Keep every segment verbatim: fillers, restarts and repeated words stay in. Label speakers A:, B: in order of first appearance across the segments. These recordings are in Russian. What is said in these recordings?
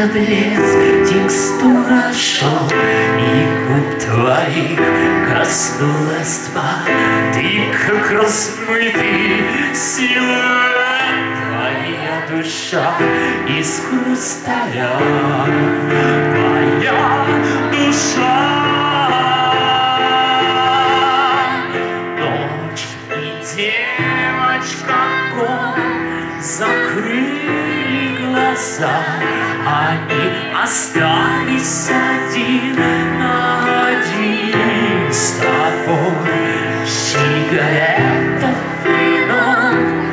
A: подлец, текстура шел, и губ твоих коснулась тьма. Ты как размытый силуэт, твоя душа из хрусталя, моя душа. Ночь и девочка гон закрыли глаза, они остались один на один с тобой. Сигарета, вино,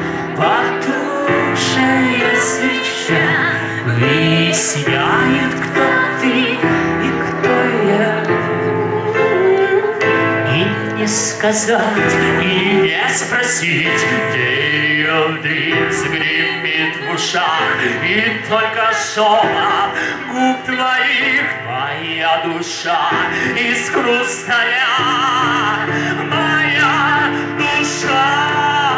A: потухшая свеча, выясняет, кто ты и кто я. И не сказать, и не спросить, где ее вдруг загремит в ушах, и только шепот губ твоих, твоя душа из хрусталя, моя душа.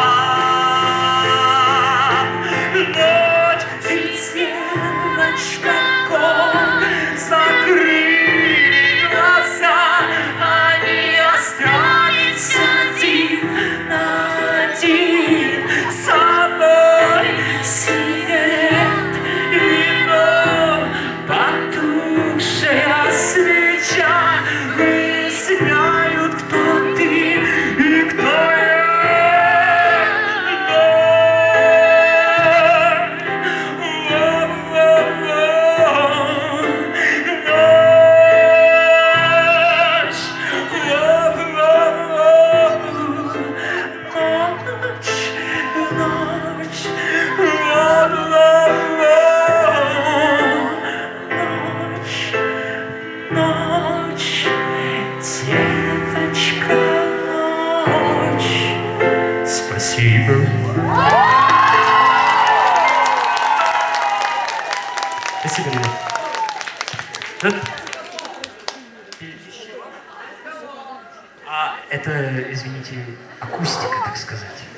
A: Ночь и девочка гон закрыли глаза, они остались один на один с собой. Сигарет, вино, потухшая свеча выясняют, кто ты и кто я. Ночь, девочка, ночь. Спасибо. Спасибо, ребят. А это, извините, акустика, так сказать.